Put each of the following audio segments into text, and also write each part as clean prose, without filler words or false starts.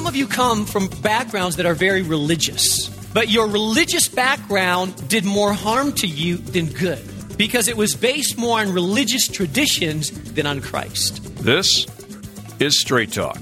Some of you come from backgrounds that are very religious, but your religious background did more harm to you than good because it was based more on religious traditions than on Christ. This is Straight Talk.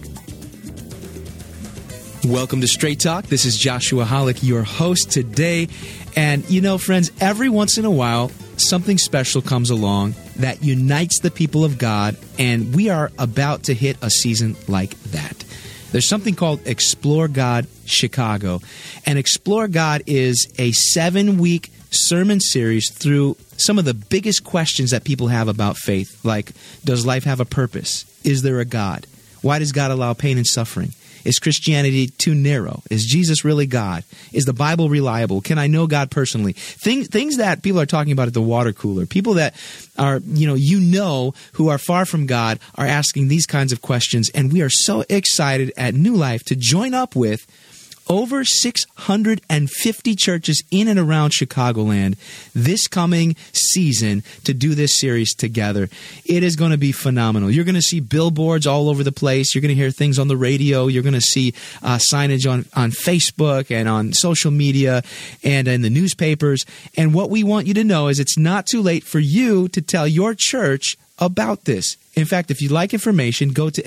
Welcome to Straight Talk. This is Joshua Hollick, your host today. And you know, friends, every once in a while, something special comes along that unites the people of God, and we are about to hit a season like that. There's something called Explore God Chicago. And Explore God is a 7-week sermon series through some of the biggest questions that people have about faith, like, does life have a purpose? Is there a God? Why does God allow pain and suffering? Is Christianity too narrow? Is Jesus really God? Is the Bible reliable? Can I know God personally? Things that people are talking about at the water cooler. People that are, who are far from God are asking these kinds of questions. And we are so excited at New Life to join up with over 650 churches in and around Chicagoland this coming season to do this series together. It is going to be phenomenal. You're going to see billboards all over the place. You're going to hear things on the radio. You're going to see signage on Facebook and on social media and in the newspapers. And what we want you to know is it's not too late for you to tell your church about this. In fact, if you'd like information, go to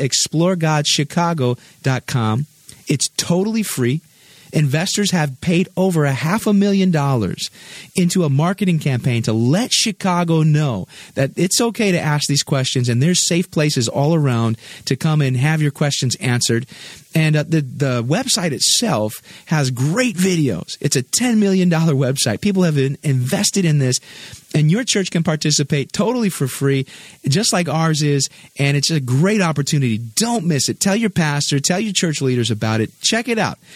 exploregodchicago.com. It's totally free. Investors have paid over $500,000 into a marketing campaign to let Chicago know that it's okay to ask these questions, and there's safe places all around to come and have your questions answered. And the website itself has great videos. It's a $10 million website. People have been invested in this, and your church can participate totally for free, just like ours is, and it's a great opportunity. Don't miss it. Tell your pastor, tell your church leaders about it. Check it out.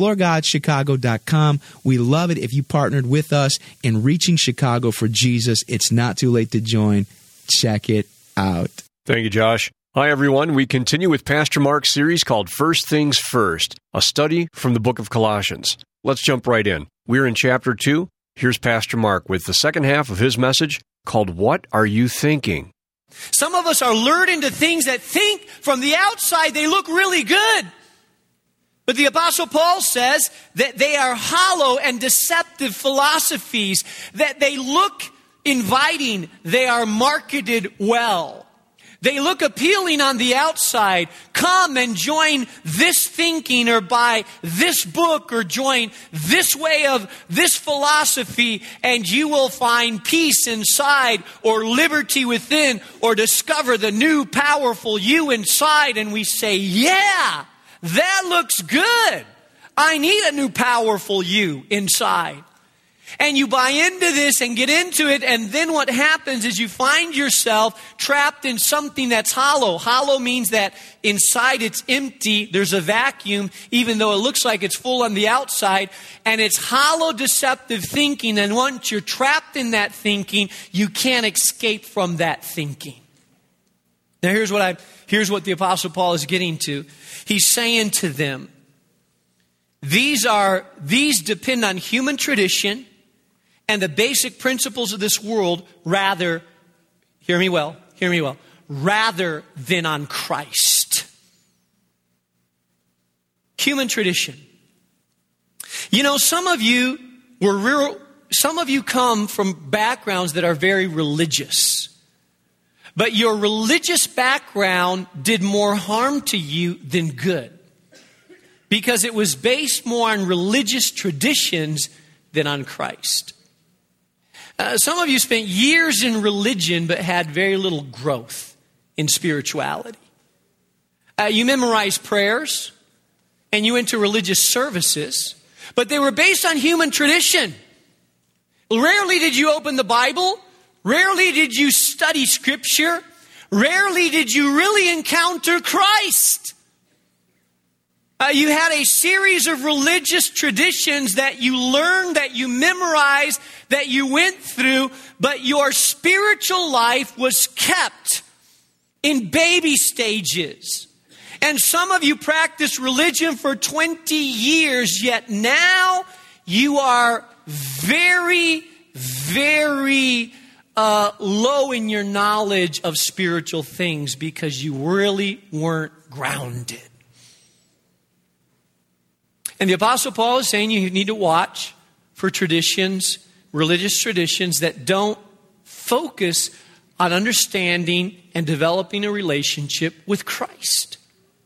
ExploreGodChicago.com. We love it if you partnered with us in reaching Chicago for Jesus. It's not too late to join. Check it out. Thank you, Josh. Hi, everyone. We continue with Pastor Mark's series called First Things First, a study from the book of Colossians. Let's jump right in. We're in chapter 2. Here's Pastor Mark with the second half of his message called, What Are You Thinking? Some of us are lured into things that think from the outside they look really good. But the Apostle Paul says that they are hollow and deceptive philosophies, that they look inviting, they are marketed well. They look appealing on the outside. Come and join this thinking or buy this book or join this way of this philosophy and you will find peace inside or liberty within or discover the new powerful you inside. And we say, yeah, that looks good. I need a new powerful you inside. And you buy into this and get into it, and then what happens is you find yourself trapped in something that's hollow. Hollow means that inside it's empty, there's a vacuum, even though it looks like it's full on the outside, and it's hollow, deceptive thinking, and once you're trapped in that thinking, you can't escape from that thinking. Now here's what the Apostle Paul is getting to. He's saying to them, these depend on human tradition and the basic principles of this world rather, hear me well, rather than on Christ. Human tradition. You know, some of you come from backgrounds that are very religious. But your religious background did more harm to you than good. Because it was based more on religious traditions than on Christ. Some of you spent years in religion but had very little growth in spirituality. You memorized prayers and you went to religious services, but they were based on human tradition. Rarely did you open the Bible. Rarely did you study Scripture. Rarely did you really encounter Christ. You had a series of religious traditions that you learned, that you memorized, that you went through, but your spiritual life was kept in baby stages. And some of you practiced religion for 20 years, yet now you are very, very low in your knowledge of spiritual things because you really weren't grounded. And the Apostle Paul is saying you need to watch for traditions, religious traditions that don't focus on understanding and developing a relationship with Christ.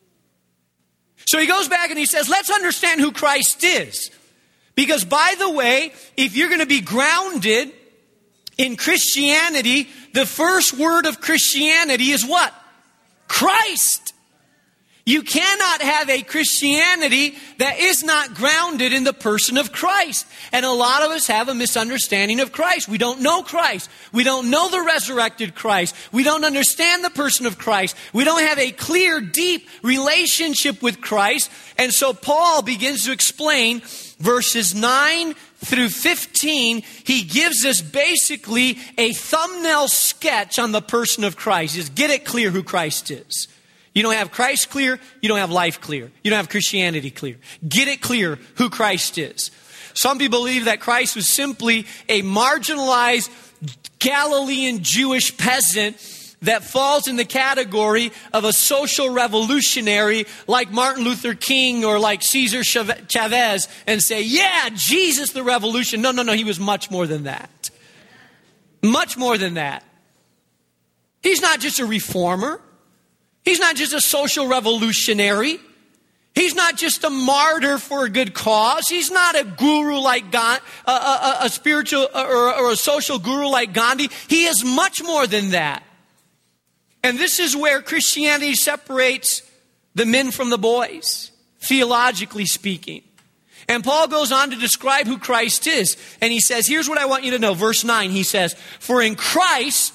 So he goes back and he says, let's understand who Christ is. Because by the way, if you're going to be grounded in Christianity, the first word of Christianity is what? Christ. You cannot have a Christianity that is not grounded in the person of Christ. And a lot of us have a misunderstanding of Christ. We don't know Christ. We don't know the resurrected Christ. We don't understand the person of Christ. We don't have a clear, deep relationship with Christ. And so Paul begins to explain verses 9 through 15. He gives us basically a thumbnail sketch on the person of Christ. Just get it clear who Christ is. You don't have Christ clear, you don't have life clear. You don't have Christianity clear. Get it clear who Christ is. Some people believe that Christ was simply a marginalized Galilean Jewish peasant that falls in the category of a social revolutionary like Martin Luther King or like Cesar Chavez and say, yeah, Jesus the revolution. No, he was much more than that. Much more than that. He's not just a reformer. He's not just a social revolutionary. He's not just a martyr for a good cause. He's not a guru like a spiritual or a social guru like Gandhi. He is much more than that. And this is where Christianity separates the men from the boys, theologically speaking. And Paul goes on to describe who Christ is. And he says, here's what I want you to know. Verse 9, he says, for in Christ,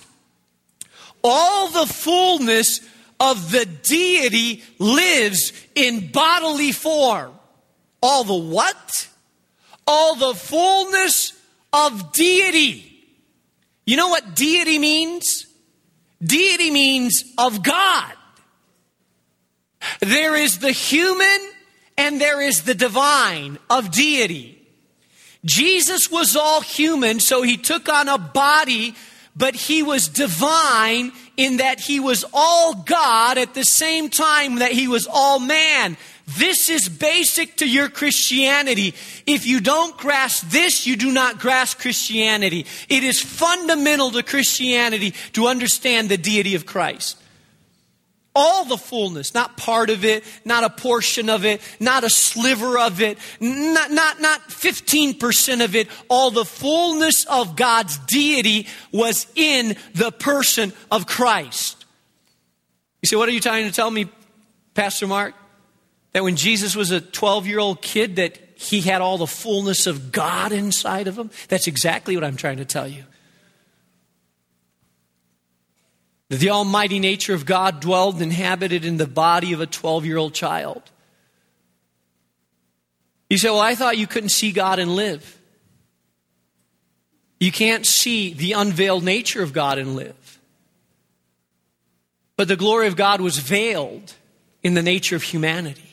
all the fullness of the deity lives in bodily form. All the what? All the fullness of deity. You know what deity means? Deity means of God. There is the human and there is the divine of deity. Jesus was all human, so he took on a body, but he was divine in that he was all God at the same time that he was all man. This is basic to your Christianity. If you don't grasp this, you do not grasp Christianity. It is fundamental to Christianity to understand the deity of Christ. All the fullness, not part of it, not a portion of it, not a sliver of it, not 15% of it. All the fullness of God's deity was in the person of Christ. You say, what are you trying to tell me, Pastor Mark? That when Jesus was a 12-year-old kid that he had all the fullness of God inside of him? That's exactly what I'm trying to tell you. That the almighty nature of God dwelled and inhabited in the body of a 12-year-old child. You say, well, I thought you couldn't see God and live. You can't see the unveiled nature of God and live. But the glory of God was veiled in the nature of humanity.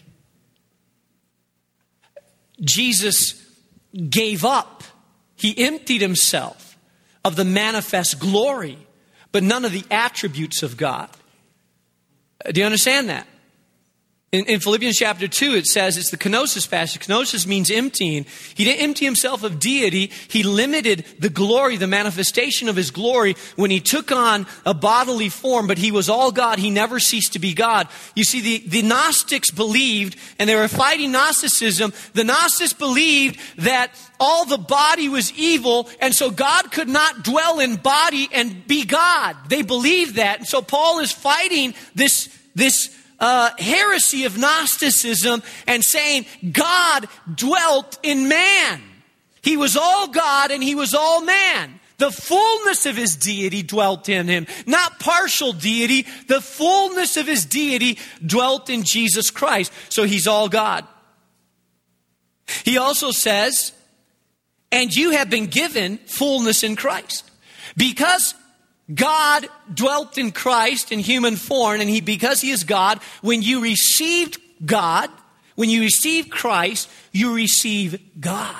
Jesus gave up. He emptied himself of the manifest glory, but none of the attributes of God. Do you understand that? In Philippians chapter 2, it says, it's the kenosis passage. Kenosis means emptying. He didn't empty himself of deity. He limited the glory, the manifestation of his glory when he took on a bodily form, but he was all God. He never ceased to be God. You see, the Gnostics believed, and they were fighting Gnosticism, the Gnostics believed that all the body was evil, and so God could not dwell in body and be God. They believed that. And so Paul is fighting this heresy of Gnosticism and saying God dwelt in man. He was all God and he was all man. The fullness of his deity dwelt in him. Not partial deity. The fullness of his deity dwelt in Jesus Christ. So he's all God. He also says, and you have been given fullness in Christ. Because God dwelt in Christ in human form, and because he is God, when you received God, when you receive Christ, you receive God.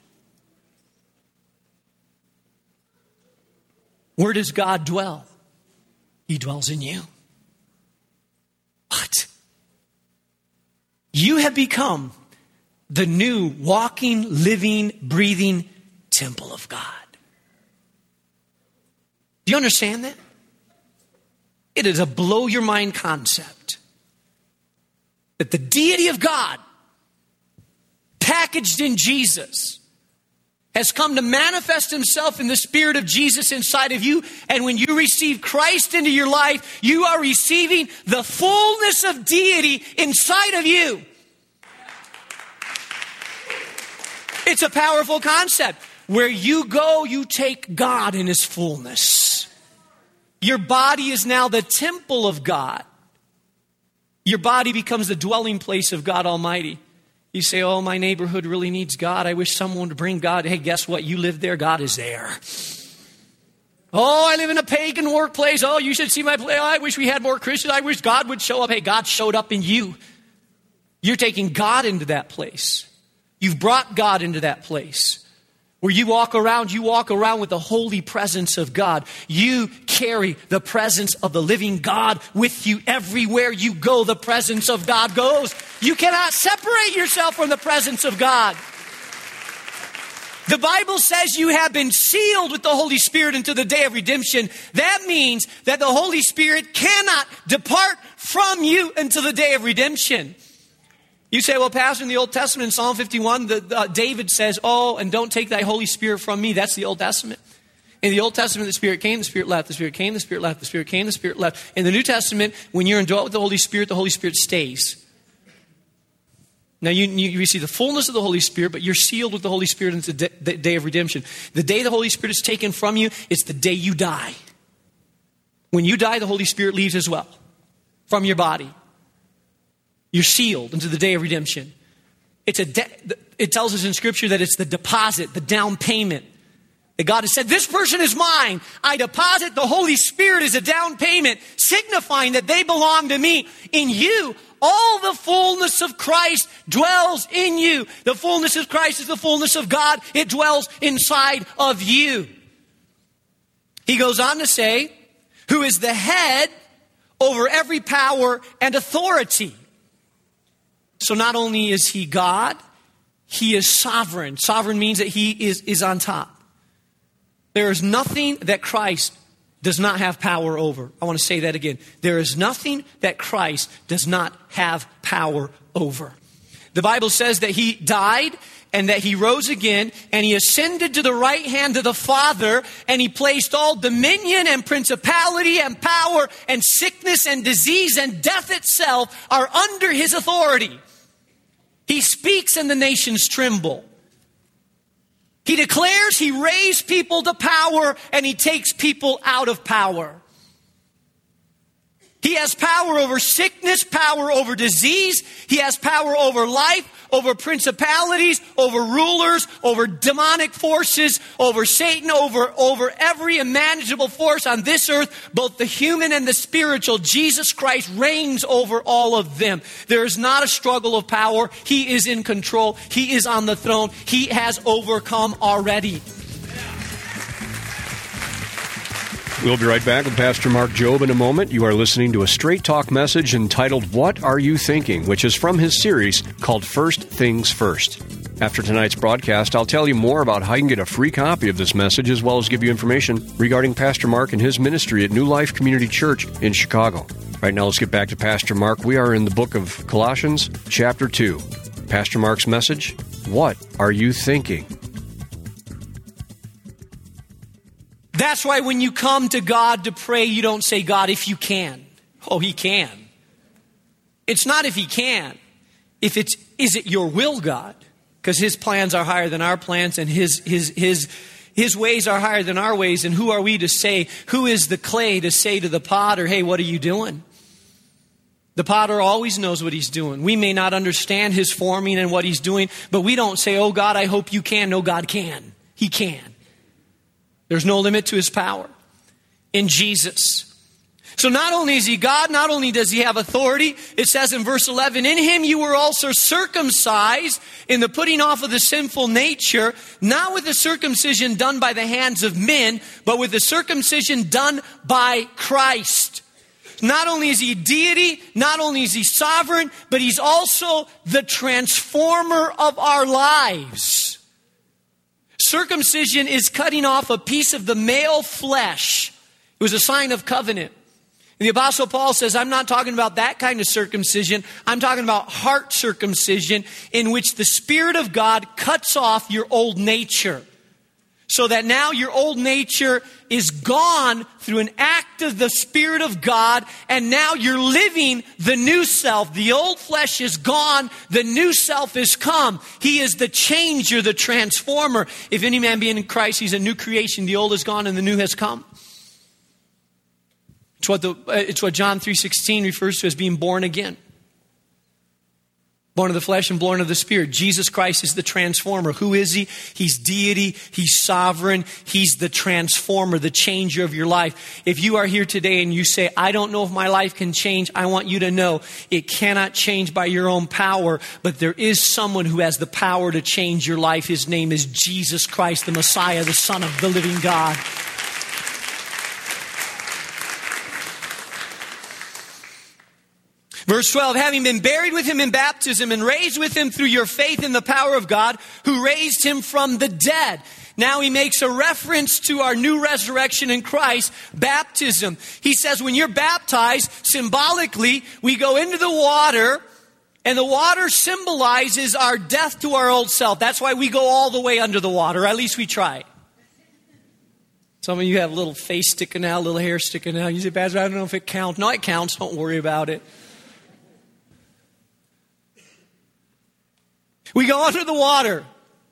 Where does God dwell? He dwells in you. What? You have become the new walking, living, breathing temple of God. Do you understand that? It is a blow your mind concept that the deity of God, packaged in Jesus, has come to manifest himself in the Spirit of Jesus inside of you. And when you receive Christ into your life, you are receiving the fullness of deity inside of you. It's a powerful concept. Where you go, you take God in his fullness. Your body is now the temple of God. Your body becomes the dwelling place of God Almighty. You say, oh, my neighborhood really needs God. I wish someone would bring God. Hey, guess what? You live there. God is there. Oh, I live in a pagan workplace. Oh, you should see my place. Oh, I wish we had more Christians. I wish God would show up. Hey, God showed up in you. You're taking God into that place. You've brought God into that place. Where you walk around with the holy presence of God. You carry the presence of the living God with you everywhere you go. The presence of God goes. You cannot separate yourself from the presence of God. The Bible says you have been sealed with the Holy Spirit until the day of redemption. That means that the Holy Spirit cannot depart from you until the day of redemption. You say, well, Pastor, in the Old Testament, in Psalm 51, David says, oh, and don't take thy Holy Spirit from me. That's the Old Testament. In the Old Testament, the Spirit came, the Spirit left, the Spirit came, the Spirit left, the Spirit came, the Spirit left. In the New Testament, when you're indwelt with the Holy Spirit stays. Now, you receive the fullness of the Holy Spirit, but you're sealed with the Holy Spirit until the day of redemption. The day the Holy Spirit is taken from you, it's the day you die. When you die, the Holy Spirit leaves as well from your body. You're sealed until the day of redemption. It tells us in Scripture that it's the deposit, the down payment. That God has said, this person is mine. I deposit the Holy Spirit as a down payment, signifying that they belong to me. In you, all the fullness of Christ dwells in you. The fullness of Christ is the fullness of God. It dwells inside of you. He goes on to say, who is the head over every power and authority. So not only is he God, he is sovereign. Sovereign means that he is on top. There is nothing that Christ does not have power over. I want to say that again. There is nothing that Christ does not have power over. The Bible says that he died and that he rose again and he ascended to the right hand of the Father and he placed all dominion and principality and power and sickness and disease and death itself are under his authority. He speaks and the nations tremble. He declares he raised people to power and he takes people out of power. He has power over sickness, power over disease. He has power over life, over principalities, over rulers, over demonic forces, over Satan, over every imaginable force on this earth, both the human and the spiritual. Jesus Christ reigns over all of them. There is not a struggle of power. He is in control. He is on the throne. He has overcome already. We'll be right back with Pastor Mark Jobe in a moment. You are listening to a Straight Talk message entitled, What Are You Thinking?, which is from his series called First Things First. After tonight's broadcast, I'll tell you more about how you can get a free copy of this message, as well as give you information regarding Pastor Mark and his ministry at New Life Community Church in Chicago. Right now, let's get back to Pastor Mark. We are in the book of Colossians, chapter 2. Pastor Mark's message, What Are You Thinking? That's why when you come to God to pray, you don't say, God, if you can. Oh, he can. It's not if he can. Is it your will, God? Because his plans are higher than our plans and his ways are higher than our ways. And who are we to say, who is the clay to say to the potter, hey, what are you doing? The potter always knows what he's doing. We may not understand his forming and what he's doing, but we don't say, oh, God, I hope you can. No, God can. He can. There's no limit to his power in Jesus. So not only is he God, not only does he have authority, it says in verse 11, in him you were also circumcised in the putting off of the sinful nature, not with the circumcision done by the hands of men, but with the circumcision done by Christ. Not only is he deity, not only is he sovereign, but he's also the transformer of our lives. Circumcision is cutting off a piece of the male flesh. It was a sign of covenant. And the Apostle Paul says, I'm not talking about that kind of circumcision. I'm talking about heart circumcision, in which the Spirit of God cuts off your old nature. So that now your old nature is gone through an act of the Spirit of God, and now you're living the new self. The old flesh is gone, the new self is come. He is the changer, the transformer. If any man be in Christ, he's a new creation. The old is gone and the new has come. It's what John 3:16 refers to as being born again. Born of the flesh and born of the Spirit. Jesus Christ is the transformer. Who is he? He's deity. He's sovereign. He's the transformer, the changer of your life. If you are here today and you say, I don't know if my life can change, I want you to know it cannot change by your own power, but there is someone who has the power to change your life. His name is Jesus Christ, the Messiah, the Son of the living God. Verse 12, having been buried with him in baptism and raised with him through your faith in the power of God, who raised him from the dead. Now he makes a reference to our new resurrection in Christ, baptism. He says when you're baptized, symbolically, we go into the water, and the water symbolizes our death to our old self. That's why we go all the way under the water, or at least we try. Some of you have a little face sticking out, a little hair sticking out. You say, Pastor, I don't know if it counts. No, it counts. Don't worry about it. We go under the water.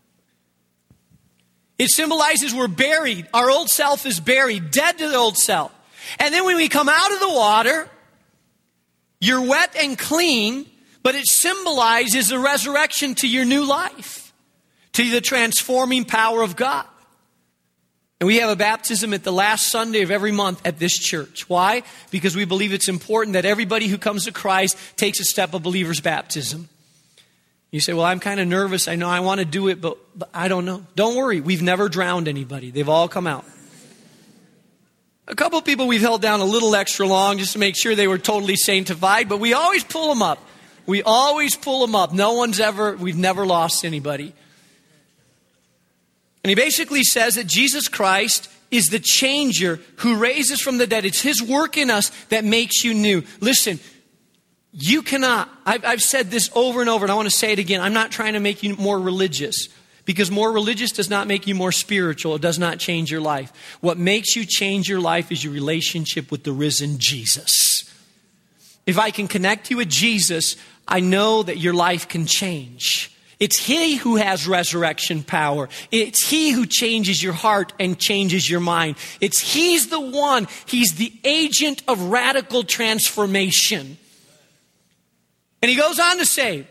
It symbolizes we're buried. Our old self is buried, dead to the old self. And then when we come out of the water, you're wet and clean, but it symbolizes the resurrection to your new life, to the transforming power of God. And we have a baptism at the last Sunday of every month at this church. Why? Because we believe it's important that everybody who comes to Christ takes a step of believer's baptism. You say, well, I'm kind of nervous. I know I want to do it, but I don't know. Don't worry. We've never drowned anybody. They've all come out. A couple of people we've held down a little extra long just to make sure they were totally sanctified, but we always pull them up. We always pull them up. We've never lost anybody. And he basically says that Jesus Christ is the changer who raises from the dead. It's his work in us that makes you new. Listen, you cannot, I've said this over and over, and I want to say it again. I'm not trying to make you more religious, because more religious does not make you more spiritual. It does not change your life. What makes you change your life is your relationship with the risen Jesus. If I can connect you with Jesus, I know that your life can change. It's he who has resurrection power. It's he who changes your heart and changes your mind. He's the one. He's the agent of radical transformation. And he goes on to say,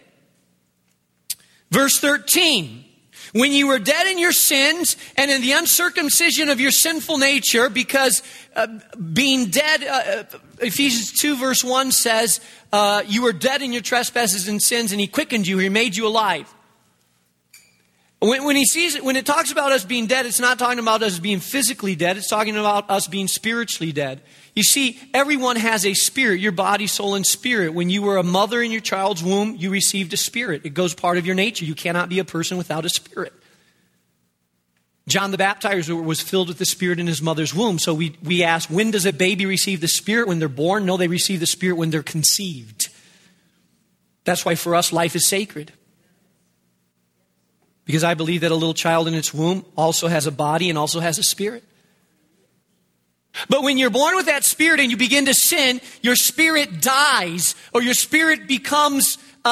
verse 13, when you were dead in your sins and in the uncircumcision of your sinful nature, because being dead, Ephesians 2 verse 1 says, you were dead in your trespasses and sins, and he quickened you, he made you alive. When it talks about us being dead, it's not talking about us being physically dead. It's talking about us being spiritually dead. You see, everyone has a spirit, your body, soul, and spirit. When you were a mother in your child's womb, you received a spirit. It goes part of your nature. You cannot be a person without a spirit. John the Baptizer was filled with the Spirit in his mother's womb. So we ask, when does a baby receive the Spirit? When they're born? No, they receive the Spirit when they're conceived. That's why for us, life is sacred. Because I believe that a little child in its womb also has a body and also has a spirit. But when you're born with that spirit and you begin to sin, your spirit dies, or your spirit becomes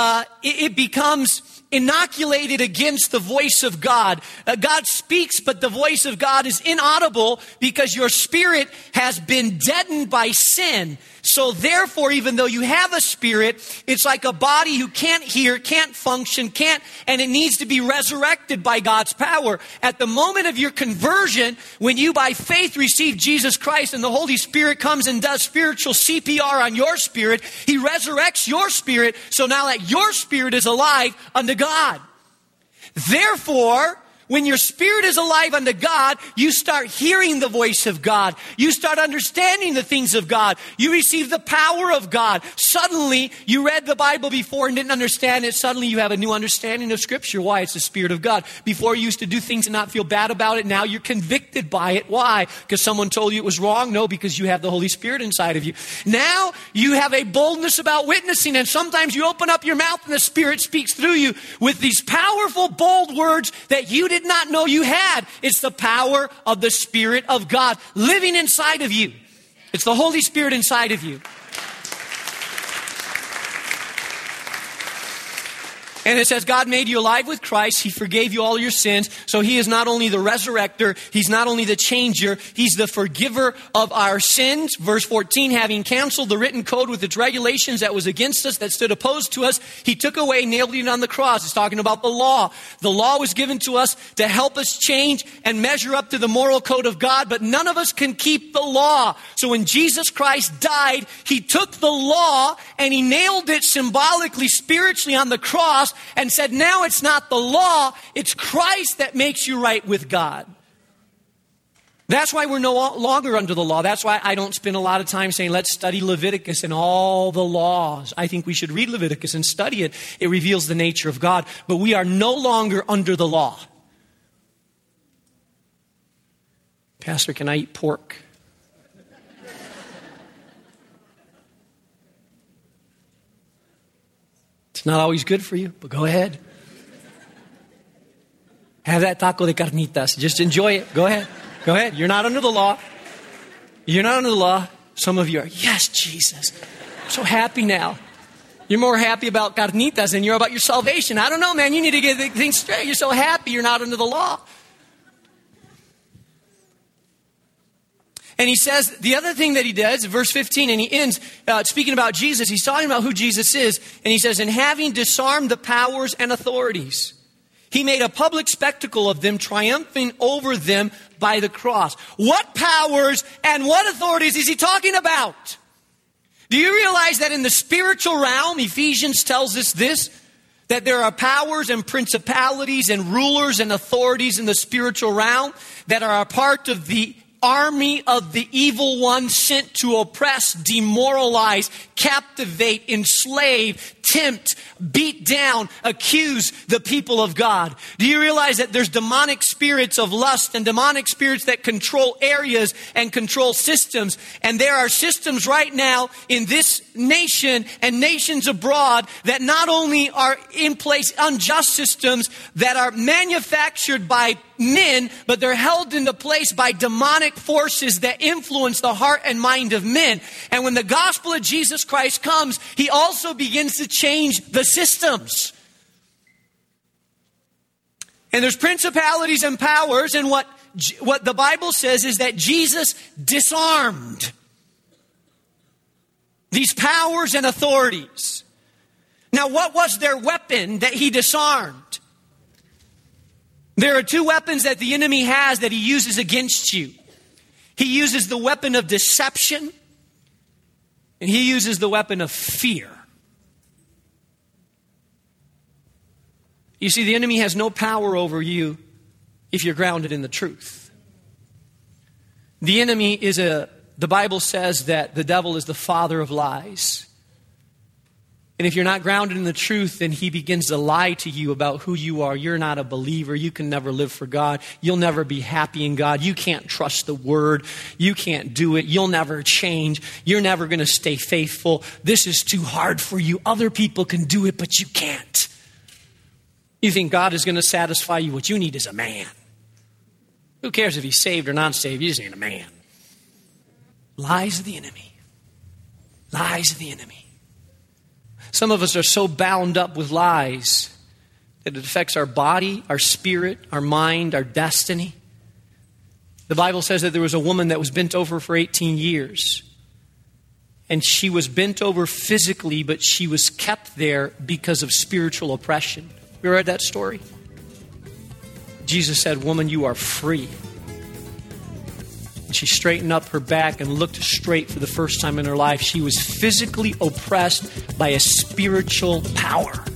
inoculated against the voice of God. God speaks, but the voice of God is inaudible because your spirit has been deadened by sin. So therefore, even though you have a spirit, it's like a body who can't hear, can't function, and it needs to be resurrected by God's power. At the moment of your conversion, when you by faith receive Jesus Christ and the Holy Spirit comes and does spiritual CPR on your spirit, he resurrects your spirit, so now that your spirit is alive unto God. Therefore, When your spirit is alive unto God, you start hearing the voice of God. You start understanding the things of God. You receive the power of God. Suddenly, you read the Bible before and didn't understand it. Suddenly, you have a new understanding of Scripture. Why? It's the Spirit of God. Before, you used to do things and not feel bad about it. Now, you're convicted by it. Why? Because someone told you it was wrong? No, because you have the Holy Spirit inside of you. Now, you have a boldness about witnessing, and sometimes you open up your mouth and the Spirit speaks through you with these powerful, bold words that you did not know you had. It's the power of the Spirit of God living inside of you. It's the Holy Spirit inside of you. And it says God made you alive with Christ. He forgave you all your sins. So He is not only the resurrector, He's not only the changer, He's the forgiver of our sins. Verse 14, having canceled the written code with its regulations that was against us, that stood opposed to us, He took away, nailed it on the cross. It's talking about the law. The law was given to us to help us change and measure up to the moral code of God, but none of us can keep the law. So when Jesus Christ died, He took the law and He nailed it symbolically, spiritually on the cross, and said, now it's not the law, it's Christ that makes you right with God. That's why we're no longer under the law. That's why I don't spend a lot of time saying, let's study Leviticus and all the laws. I think we should read Leviticus and study it. It reveals the nature of God. But we are no longer under the law. Pastor, can I eat pork? It's not always good for you, but go ahead. Have that taco de carnitas. Just enjoy it. Go ahead. Go ahead. You're not under the law. You're not under the law. Some of you are, yes, Jesus. I'm so happy now. You're more happy about carnitas than you're about your salvation. I don't know, man. You need to get things straight. You're so happy you're not under the law. And he says, the other thing that he does, verse 15, and he ends speaking about Jesus. He's talking about who Jesus is. And he says, and having disarmed the powers and authorities, He made a public spectacle of them, triumphing over them by the cross. What powers and what authorities is he talking about? Do you realize that in the spiritual realm, Ephesians tells us this, that there are powers and principalities and rulers and authorities in the spiritual realm that are a part of the army of the evil one sent to oppress, demoralize, captivate, enslave, tempt, beat down, accuse the people of God. Do you realize that there's demonic spirits of lust and demonic spirits that control areas and control systems? And there are systems right now in this nation and nations abroad that not only are in place unjust systems that are manufactured by men, but they're held into place by demonic forces that influence the heart and mind of men. And when the gospel of Jesus Christ comes, He also begins to change the systems. And there's principalities and powers, and what the Bible says is that Jesus disarmed these powers and authorities. Now, what was their weapon that He disarmed? There are two weapons that the enemy has that he uses against you. He uses the weapon of deception, and he uses the weapon of fear. You see, the enemy has no power over you if you're grounded in the truth. The enemy the Bible says that the devil is the father of lies. And if you're not grounded in the truth, then he begins to lie to you about who you are. You're not a believer. You can never live for God. You'll never be happy in God. You can't trust the Word. You can't do it. You'll never change. You're never going to stay faithful. This is too hard for you. Other people can do it, but you can't. You think God is going to satisfy you. What you need is a man. Who cares if he's saved or not saved? You just ain't a man. Lies of the enemy. Lies of the enemy. Some of us are so bound up with lies that it affects our body, our spirit, our mind, our destiny. The Bible says that there was a woman that was bent over for 18 years. And she was bent over physically, but she was kept there because of spiritual oppression. You read that story? Jesus said, "Woman, you are free." And she straightened up her back and looked straight for the first time in her life. She was physically oppressed by a spiritual power.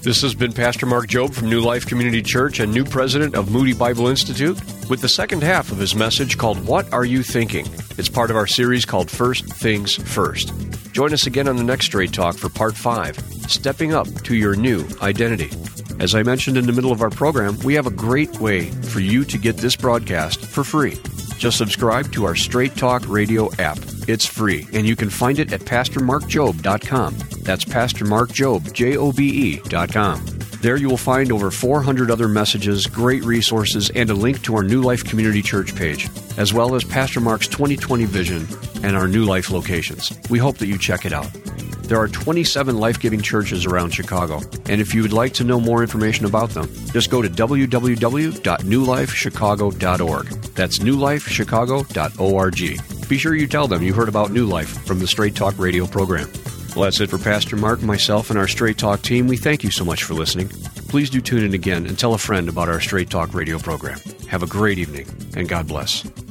This has been Pastor Mark Jobe from New Life Community Church and new president of Moody Bible Institute with the second half of his message called What Are You Thinking? It's part of our series called First Things First. Join us again on the next Straight Talk for Part 5, Stepping Up to Your New Identity. As I mentioned in the middle of our program, we have a great way for you to get this broadcast for free. Just subscribe to our Straight Talk Radio app. It's free, and you can find it at PastorMarkJobe.com. That's PastorMarkJobe, Jobe.com. There you will find over 400 other messages, great resources, and a link to our New Life Community Church page, as well as Pastor Mark's 2020 vision and our New Life locations. We hope that you check it out. There are 27 life-giving churches around Chicago, and if you would like to know more information about them, just go to www.newlifechicago.org. That's newlifechicago.org. Be sure you tell them you heard about New Life from the Straight Talk Radio program. Well, that's it for Pastor Mark, myself, and our Straight Talk team. We thank you so much for listening. Please do tune in again and tell a friend about our Straight Talk Radio program. Have a great evening, and God bless.